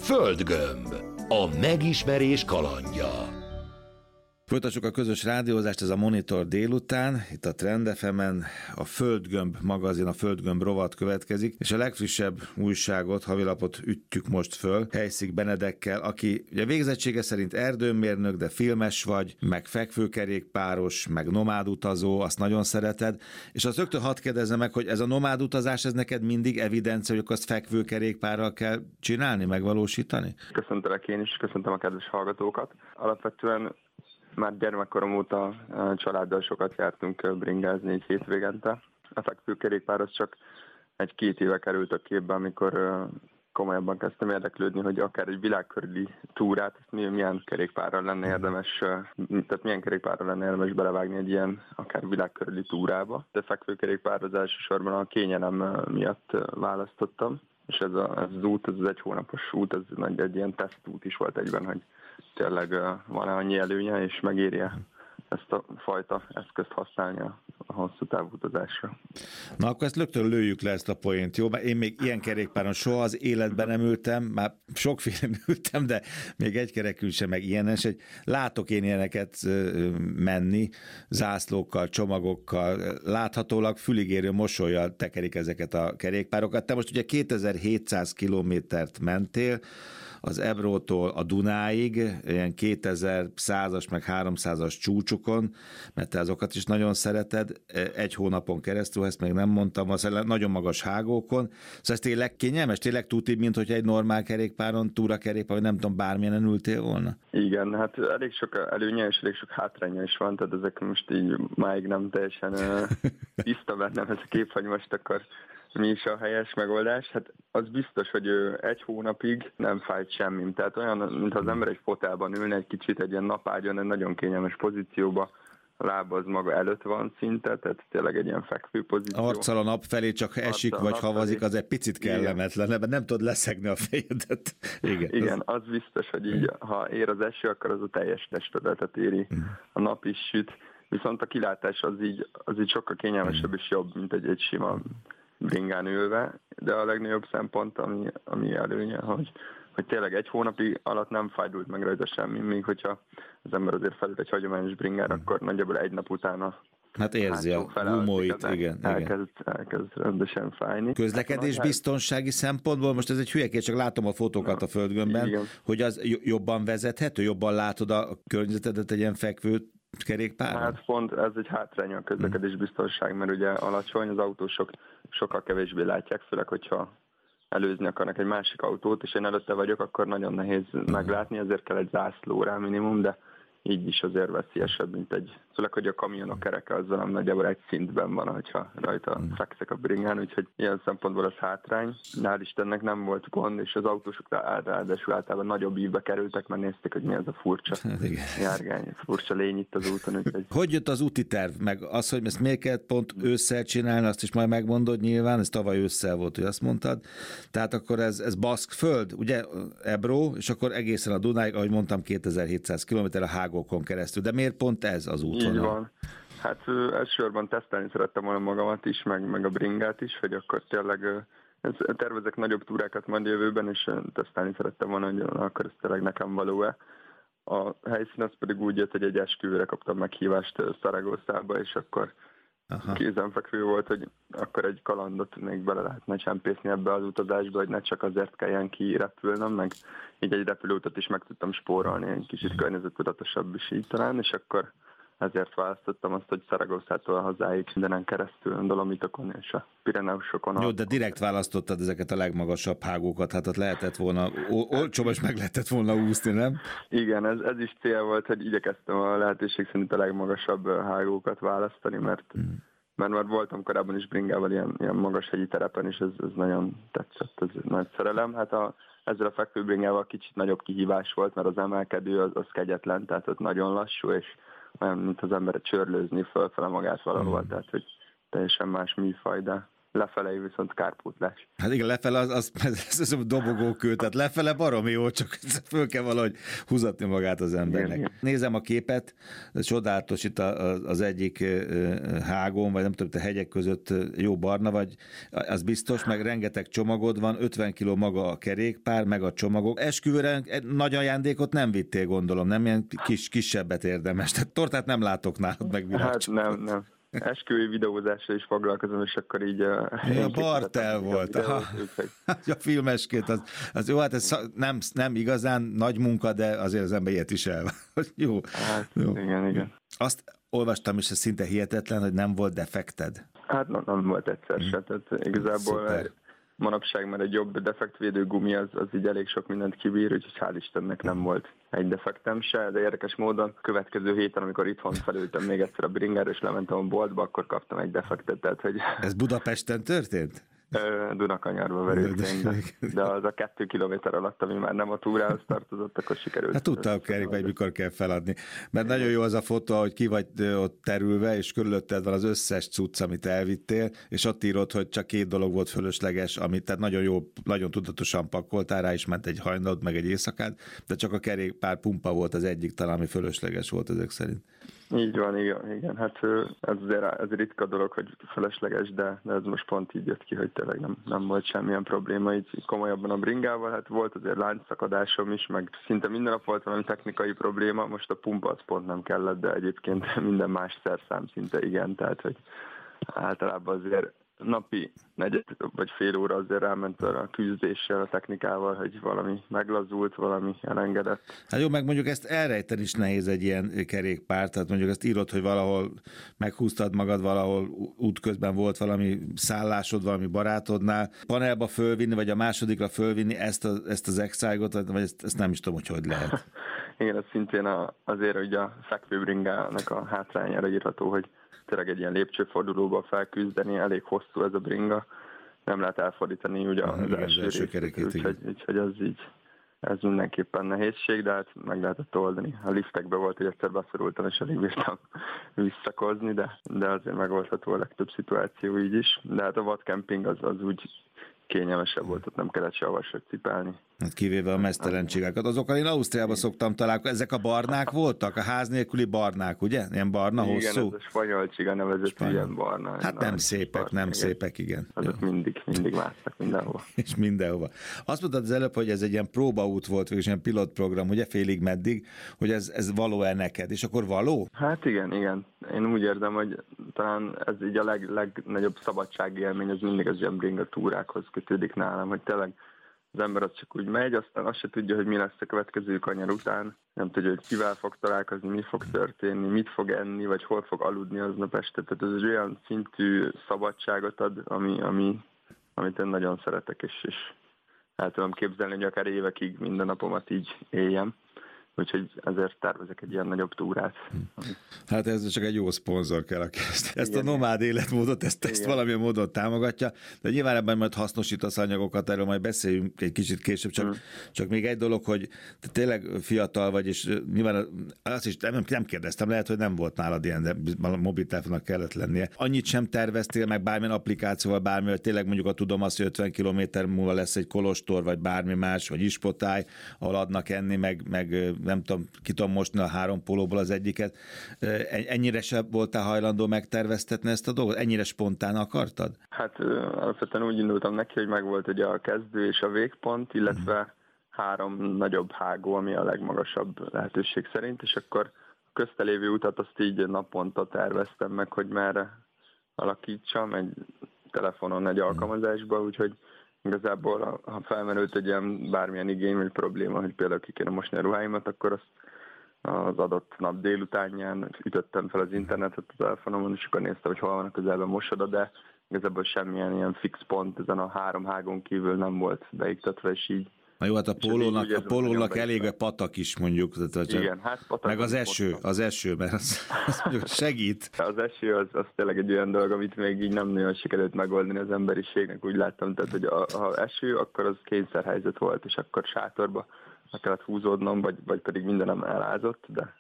Földgömb. A megismerés kalandja. Folytassuk a közös rádiózást, ez a Monitor délután, itt a Trend FM-en a Földgömb magazin, a Földgömb rovat következik, és a legfrissebb újságot, havilapot ütjük most föl Heisig Benedekkel, aki ugye végzettsége szerint erdőmérnök, de filmes vagy, meg fekvőkerékpáros, meg nomádutazó, azt nagyon szereted, és azt rögtön hadd kérdezzem meg, hogy ez a nomádutazás, ez neked mindig evidencia, hogy azt fekvőkerékpárral kell csinálni, megvalósítani? Köszöntelek én is, köszöntöm a kedves hallgatókat. Alapvetően már gyermekkorom óta családdal sokat jártunk bringázni egy hétvégente. A fekvőkerékpár az csak 1-2 éve került a képbe, amikor komolyabban kezdtem érdeklődni, hogy akár egy világkörüli túrát, milyen kerékpárral lenne érdemes, tehát milyen kerékpárral lenne érdemes belevágni egy ilyen akár világkörüli túrába. De fekvőkerékpár elsősorban a kényelem miatt választottam. És ez az út, ez az 1 hónapos út, ez egy ilyen tesztút is volt egyben, hogy tényleg van-e annyi előnye, és megéri-e ezt a fajta eszközt használni a hosszú távú utazásra. Na akkor ezt rögtön lőjük le ezt a poént, jó? Én még ilyen kerékpáron soha az életben nem ültem, már sokféle ültem, de még egy kerekül sem, meg ilyen, és látok én ilyeneket menni, zászlókkal, csomagokkal, láthatólag füligérő mosollyal tekerik ezeket a kerékpárokat. Te most ugye 2700 kilométert mentél, az Ebrótól a Dunáig, ilyen 2100-as meg 300-as csúcsokon, mert te azokat is nagyon szereted, 1 hónapon keresztül, ezt még nem mondtam, az nagyon magas hágókon, szóval ez tényleg kényelmes, tényleg tuti, mint hogy egy normál kerékpáron, túrakerékpáron, vagy nem tudom, bármilyen ültél volna? Igen, hát elég sok előnye és elég sok hátránya is van, tehát ezek most így máig nem teljesen tiszta bennem ez a kép, hogy most akkor mi is a helyes megoldás? Hát az biztos, hogy 1 hónapig nem fájt semmi. Tehát olyan, mintha az ember egy fotelban ülne egy kicsit, egy ilyen napágyon, egy nagyon kényelmes pozícióba, a lába az maga előtt van szinte, tehát tényleg egy ilyen fekvő pozíció. Arccal a nap felé csak esik, vagy havazik, az egy picit kellemetlen, mert nem tudod leszegni a fejedet. Igen, az biztos, hogy így, ha ér az eső, akkor az a teljes testedet éri. A nap is süt, viszont a kilátás az így sokkal kényelmesebb és jobb, mint egy sima bringán ülve, de a legnagyobb szempont, ami előnye, hogy tényleg 1 hónapig alatt nem fájdult meg rajta semmi, még hogyha az ember azért felül egy hagyományos bringára, akkor nagyjából 1 nap utána hát érzi a gumóit, igen. Elkezd rendesen fájni. Közlekedés biztonsági szempontból, most ez egy hülyekért, csak látom a fotókat a Földgömbben, igen, hogy az jobban vezethető, jobban látod a környezetedet egy ilyen fekvő kerékpáron? Hát pont ez egy hátránya a közlekedés biztonság, mert ugye alacsony, az autósok sokkal kevésbé látják, főleg, hogyha előzni akarnak egy másik autót, és én előtte vagyok, akkor nagyon nehéz meglátni, ezért kell egy zászló rá minimum, de így is azért veszélyesebb, mint főleg, hogy a kamionok kereke az velem nagyjából egy szintben van, hogyha rajta fekszek a bringán, úgyhogy ilyen szempontból az hátrány. Hál' Istennek nem volt gond, és az autósok ráadásul általában nagyobb ívbe kerültek, mert nézték, hogy mi az a furcsa járgány, furcsa lény itt az úton. Úgyhogy... Hogy jött az úti terv? Meg az, hogy ezt miért kellett pont ősszel csinálni, azt is majd megmondod nyilván, ez tavaly ősszel volt, hogy azt mondtad. Tehát akkor ez baszk föld, ugye Ebró, és akkor egészen a Dunáig, ahogy mondtam, 2700 km a hágókon keresztül. De miért pont ez az útvonal? Így van. Hát elsősorban tesztelni szerettem volna magamat is, meg a bringát is, hogy akkor tényleg tervezek nagyobb túrákat majd jövőben, és tesztelni szerettem volna, hogy akkor ez tényleg nekem való-e. A helyszín az pedig úgy jött, hogy egy esküvőre kaptam meghívást Szaragosszába, és akkor kézenfekvő volt, hogy akkor egy kalandot még bele lehetne csempészni ebbe az utazásba, hogy ne csak azért kelljen kirepülnöm, meg így egy repülőutat is meg tudtam spórolni, egy kicsit környezettudatosabb is így talán, és akkor ezért választottam azt, hogy Szaragosszától hazáig mindenen keresztül, Dolomitokon és a Pireneusokon. Jó, de direkt választottad ezeket a legmagasabb hágókat, hát ott lehetett volna, olcsóban is meg lehetett volna úszni, nem? Igen, ez is cél volt, hogy igyekeztem a lehetőség szerint a legmagasabb hágókat választani, mert már voltam korábban is bringával ilyen magas hegyi terepen, és ez nagyon tetszett, ez nagy szerelem. Hát ezzel a fekvőbringával kicsit nagyobb kihívás volt, mert az emelkedő az kegyetlen, tehát ott nagyon lassú, és olyan, mint az ember csörlőzni fölfele magát valahol, tehát hogy teljesen más műfaj, de lefele viszont kárpótlás. Hát igen, lefele az dobogókő, tehát lefele baromi jó, csak föl kell valahogy húzatni magát az embernek. Igen. Nézem a képet, csodálatos itt az egyik hágón, vagy nem tudom, te hegyek között jó barna vagy, az biztos, meg rengeteg csomagod van, 50 kiló maga a kerékpár, meg a csomagok. Esküvőre nagy ajándékot nem vittél, gondolom, nem ilyen kisebbet érdemes. Tehát tortát nem látok nálad, meg virágcsokot. Hát nem. Esküvői videózással is foglalkozom, és akkor így... A Bartel volt. A filmeskét, az jó, hát ez nem igazán nagy munka, de azért az ember ilyet is el. Jó. Hát, jó. Igen. Azt olvastam, és ez szinte hihetetlen, hogy nem volt defekted. Hát nem volt egyszer se. Tehát igazából manapság már egy jobb defektvédő gumi az így elég sok mindent kibír, úgyhogy hál' Istennek nem volt egy defektem se, de érdekes módon következő héten, amikor itthon felültem még egyszer a bringára, és lementem a boltba, akkor kaptam egy defektet. Tehát, hogy... Ez Budapesten történt? Dunakanyarba verőként, de az a 2 kilométer alatt, ami már nem a túrához tartozott, akkor sikerült. Hát tudtam, hogy mikor kell feladni. Mert nagyon jó az a fotó, hogy ki vagy ott terülve, és körülötted van az összes cucc, amit elvittél, és ott írod, hogy csak 2 dolog volt fölösleges, amit tehát nagyon jó, nagyon tudatosan pakoltál, rá is ment egy hajnalod, meg egy éjszakád, de csak a kerékpár pumpa volt az egyik talán, ami fölösleges volt ezek szerint. Így van, igen. Hát ez azért ritka dolog, hogy felesleges, de ez most pont így jött ki, hogy tényleg nem volt semmilyen probléma így komolyabban a bringával. Hát volt azért láncszakadásom is, meg szinte minden nap volt valami technikai probléma, most a pumpa az pont nem kellett, de egyébként minden más szerszám szinte igen, tehát hogy általában azért napi 4 vagy fél óra azért elment a küzdéssel, a technikával, hogy valami meglazult, valami elengedett. Hát jó, meg mondjuk ezt elrejteni is nehéz egy ilyen kerékpár, tehát mondjuk ezt írod, hogy valahol meghúztad magad, valahol útközben volt valami szállásod, valami barátodnál, panelba fölvinni, vagy a másodikra fölvinni ezt az Excite-ot, vagy ezt nem is tudom, hogy lehet. Igen, ez szintén azért, hogy a fekvőbringának a hátrányára írható, hogy tényleg egy ilyen lépcsőfordulóba felküzdeni, elég hosszú ez a bringa, nem lehet elfordítani ugye az első kerekét, úgyhogy ez mindenképpen nehézség, de hát meg lehetett oldani. A liftekbe volt, hogy egyszer beszorultam, és elég bírtam visszakozni, de azért megoldható a legtöbb szituáció így is. De hát a vadkemping az úgy kényelmesebb volt, ott nem kellett se avasot cipelni. Hát kivéve a mesztelenségákat. Azokkal én Ausztriában szoktam találkozni. Ezek a barnák voltak? A ház nélküli barnák, ugye? Ilyen barna, hosszú? Igen, ez a spanyolcsiga nevezett ilyen barna. Hát nem szépek, igen. Azok mindig másztak mindenhova. És mindenhova. Azt mondtad az előbb, hogy ez egy ilyen próbaút volt, és ilyen pilotprogram, ugye félig meddig, hogy ez való-e neked, és akkor való? Hát igen. Én úgy érzem, hogy talán ez így a legnagyobb szabadságélmény, az mindig az ilyen bringa túrákhoz kötődik nálam, hogy tényleg az ember az csak úgy megy, aztán azt se tudja, hogy mi lesz a következő kanyar után, nem tudja, hogy kivel fog találkozni, mi fog történni, mit fog enni, vagy hol fog aludni aznap este. Tehát ez egy olyan szintű szabadságot ad, amit én nagyon szeretek, és el tudom képzelni, hogy akár évekig minden napomat így éljem. Úgyhogy ezért tervezek egy ilyen nagyobb túrát. Hát ez csak egy jó szponzor kell, aki ezt a nomád életmódot, ezt valamilyen módon támogatja, de nyilván ebben majd hasznosítasz anyagokat, erről majd beszéljünk egy kicsit később, csak még egy dolog, hogy te tényleg fiatal vagy, és nyilván azt is nem kérdeztem, lehet, hogy nem volt nálad ilyen, de a mobiltelefonnak kellett lennie. Annyit sem terveztél, meg bármilyen applikációval, bármivel, tényleg mondjuk tudom azt, hogy 50 kilométer múlva lesz egy kolostor, vagy bármi más, vagy ispotály, ahol adnak enni, meg nem tudom, ki tudom mosni a 3 pólóból az egyiket. Ennyire sem voltál hajlandó megterveztetni ezt a dolgot? Ennyire spontán akartad? Hát alapvetően úgy indultam neki, hogy megvolt ugye a kezdő és a végpont, illetve 3 nagyobb hágó, ami a legmagasabb lehetőség szerint, és akkor a köztelévő utat azt így naponta terveztem meg, hogy merre alakítsam egy telefonon, egy alkalmazásba, úgyhogy igazából, ha felmerült egy ilyen bármilyen igény, vagy probléma, hogy például ki kéne mosni a ruháimat, akkor azt az adott nap délutánján ütöttem fel az internetet a telefonomon, és akkor néztem, hogy hol van a közelben mosoda, de igazából semmilyen ilyen fix pont ezen a 3 hágon kívül nem volt beiktatva, és így. Na jó, hát a pólónak elég a patak is mondjuk. Igen, hát patak. Meg az eső, mert az mondjuk segít. Az eső az tényleg egy olyan dolog, amit még így nem nagyon sikerült megoldani az emberiségnek, úgy láttam, tehát hogy ha eső, akkor az kényszerhelyzet volt, és akkor sátorba kellett húzódnom, vagy pedig mindenem elázott, de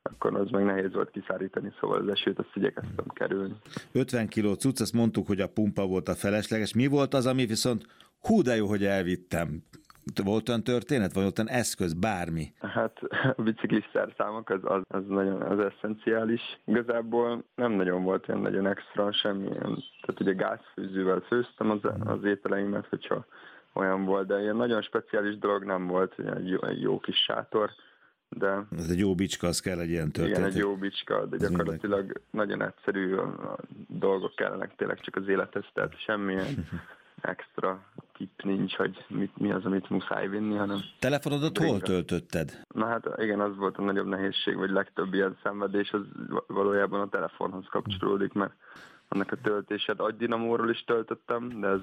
akkor az meg nehéz volt kiszárítani, szóval az esőt azt igyekeztem kerülni. 50 kiló cucc, azt mondtuk, hogy a pumpa volt a felesleges. Mi volt az, ami viszont hú de jó, hogy elvittem? Volt olyan történet, vagy volt olyan eszköz, bármi? Hát a biciklis szerszámok az nagyon az eszenciális. Igazából nem nagyon volt olyan nagyon extra, semmilyen. Tehát ugye gázfőzővel főztem az ételeimet, hogyha olyan volt, de ilyen nagyon speciális dolog nem volt, egy jó kis sátor. De ez egy jó bicska, az kell egy ilyen történet. Igen, egy jó bicska, de gyakorlatilag nagyon egyszerű a dolgok kellenek tényleg csak az élethez, tehát semmilyen extra tipp nincs, hogy mi az, amit muszáj vinni, hanem... Telefonodat hol töltötted? Na hát igen, az volt a nagyobb nehézség, vagy legtöbb ilyen szenvedés, az valójában a telefonhoz kapcsolódik, mert annak a töltésed agydinamóról is töltöttem, de ez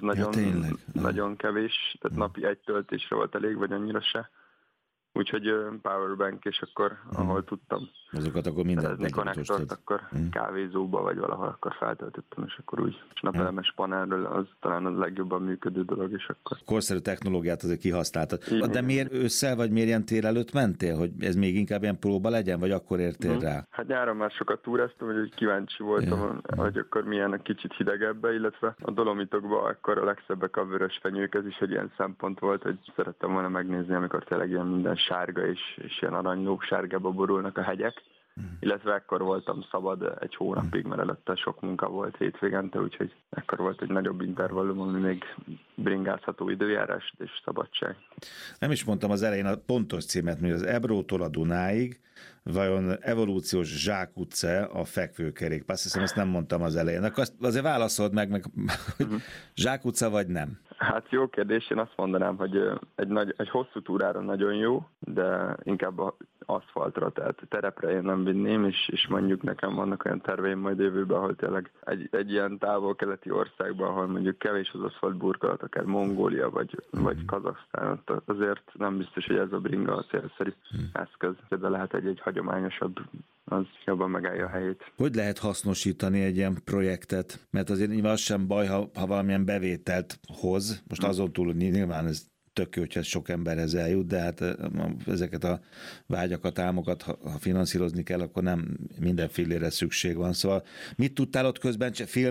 nagyon kevés, tehát napi egy töltésre volt elég, vagy annyira se. Úgyhogy powerbank, és akkor, ahol tudtam azokat akkor mindent konnektort, akkor kávézóba, vagy valahol akkor feltöltöttem, és akkor úgy. És napelemes panelről az talán a legjobban működő dolog, és akkor... Korszerű technológiát azért kihasználtad. De miért ősszel, vagy miért ilyen tél előtt mentél, hogy ez még inkább ilyen próba legyen, vagy akkor értél rá? Hát nyáron már sokat túráztam, hogy kíváncsi voltam, hogy akkor milyen egy kicsit hidegebbe, illetve a Dolomitokban akkor a legszebbek a vörös fenyők, ez is egy ilyen szempont volt, hogy szerettem volna megnézni, amikor tényleg ilyen minden sárga és ilyen aranylók sárgába borulnak a hegyek, illetve ekkor voltam szabad egy hónapig, mert előtte sok munka volt hétvégente, úgyhogy ekkor volt egy nagyobb intervallum, ami még bringázható időjárás és szabadság. Nem is mondtam az elején a pontos címet, hogy az Ebrótól a Dunáig, vajon evolúciós zsákutca a fekvőkerékpár. Azt hiszem, ezt nem mondtam az elején. Akkor azért válaszold meg hogy zsákutca vagy nem? Hát jó kérdés, én azt mondanám, hogy egy hosszú túrára nagyon jó, de inkább aszfaltra, tehát terepre én nem vinném, és mondjuk nekem vannak olyan terveim majd jövőben, ahol tényleg egy ilyen távol-keleti országban, ahol mondjuk kevés az aszfalt burkolat, akár Mongólia vagy Kazaksztán, azért nem biztos, hogy ez a bringa a célszerű eszköz, de lehet egy hagyományosabb, az jobban megállja a helyét. Hogy lehet hasznosítani egy ilyen projektet? Mert azért nyilván az sem baj, ha valamilyen bevételt hoz. Most azon túl, hogy nyilván ez tök jó, hogyha sok emberhez eljut, de hát ezeket a vágyakat, álmokat, ha finanszírozni kell, akkor nem minden fillére szükség van. Szóval mit tudtál ott közben?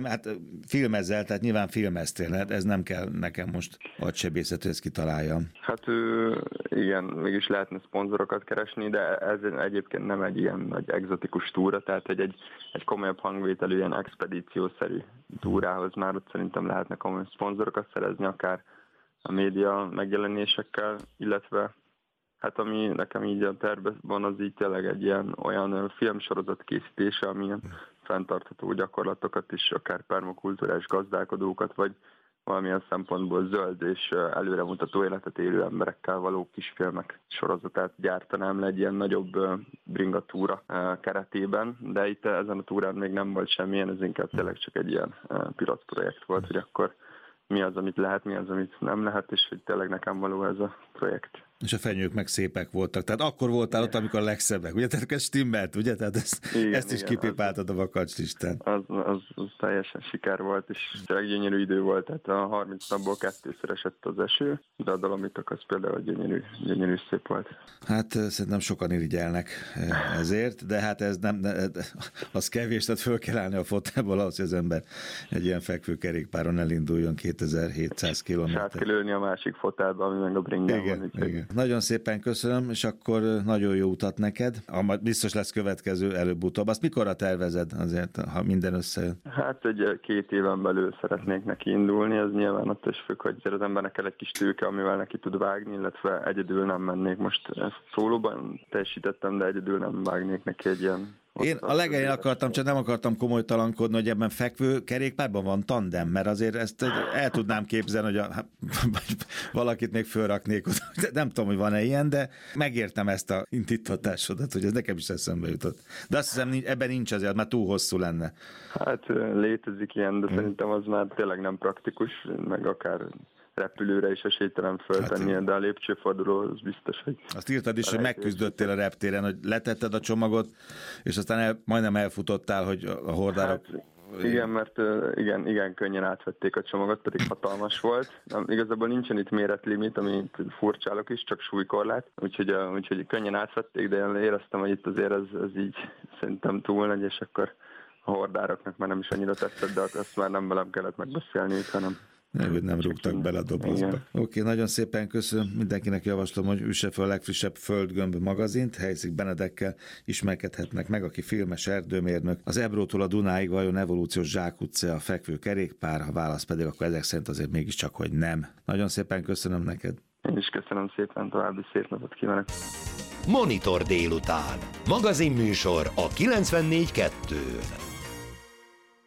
Filmezzel, tehát nyilván filmeztél, hát ez nem kell nekem most agysebészet, hogy ezt kitaláljam. Hát igen, mégis lehetne szponzorokat keresni, de ez egyébként nem egy ilyen nagy egzotikus túra, tehát egy komolyabb hangvételű, ilyen expedíciószerű túrához már ott szerintem lehetne komoly szponzorokat szerezni, akár a média megjelenésekkel, illetve hát ami nekem így a tervben van, az így tényleg egy olyan filmsorozat készítése, amilyen fenntartható gyakorlatokat is, akár permakultúrás gazdálkodókat, vagy valamilyen szempontból zöld és előremutató életet élő emberekkel való kisfilmek sorozatát gyártanám le egy ilyen nagyobb bringatúra keretében, de itt ezen a túrán még nem volt semmilyen, ez inkább tényleg csak egy ilyen pilot projekt volt, hogy akkor mi az, amit lehet, mi az, amit nem lehet, és hogy tényleg nekem való ez a projekt. És a fenyők meg szépek voltak. Tehát akkor voltál ott, amikor a legszebbek. Ugye? Tehát ez stimmelt, ugye? Tehát ezt is kipipáltad a vakacslistán. Az teljesen siker volt, és tényleg gyönyörű idő volt. Tehát a 30 napból 2-ször esett az eső, de a Dolomitok az például gyönyörű szép volt. Hát szerintem sokan irigyelnek ezért, de hát ez nem, az kevés, tehát föl kell állni a fotelból ahhoz, hogy az ember egy ilyen fekvőkerékpáron elinduljon 2700 kilométer. Hát kell ülni a másik fotelbe, ami meg a bringában. Igen. Nagyon szépen köszönöm, és akkor nagyon jó utat neked. Biztos lesz következő előbb-utóbb. Azt mikorra tervezed azért, ha minden összejön? Hát 2 éven belül szeretnék neki indulni, ez nyilván attól is függ, hogy az embernek kell egy kis tőke, amivel neki tud vágni, illetve egyedül nem mennék. Most ezt szólóban teljesítettem, de egyedül nem vágnék neki egy ilyen... Én a legelején akartam, csak nem akartam komolytalankodni, hogy ebben fekvő kerékpárban van tandem, mert azért ezt el tudnám képzelni, hogy valakit még fölraknék oda. Nem tudom, hogy van-e ilyen, de megértem ezt a indítatásodat, hogy ez nekem is eszembe jutott. De azt hiszem, ebben nincs azért, mert túl hosszú lenne. Hát létezik ilyen, de szerintem az már tényleg nem praktikus, meg akár repülőre is esélytelen föltenni, de a lépcsőforduló az biztos, hogy... Azt írtad is, hogy megküzdöttél a reptéren, hogy letetted a csomagot, és aztán majdnem elfutottál, hogy a hordárok Igen, mert igen könnyen átvették a csomagot, pedig hatalmas volt. Igazából nincsen itt méretlimit, amit furcsálok is, csak súlykorlát, úgyhogy könnyen átvették, de én éreztem, hogy itt azért ez így szerintem túl nagy, és akkor a hordároknak már nem is annyira tetszett, de azt már nem velem kellett megbeszélni, hanem nem rúgtak bele a dobozba. Oké, nagyon szépen köszönöm. Mindenkinek javaslom, hogy üsse fel a legfrissebb Földgömb magazint. Helyszik Benedekkel ismerkedhetnek meg, aki filmes erdőmérnök. Az Ebrótól a Dunáig vajon evolúciós zsákutca a fekvő kerékpár, ha válasz pedig, akkor ezek szerint azért mégiscsak, hogy nem. Nagyon szépen köszönöm neked. Én is köszönöm szépen, további szép napot kívánok. Monitor délután. Magazinműsor a 94.2-n.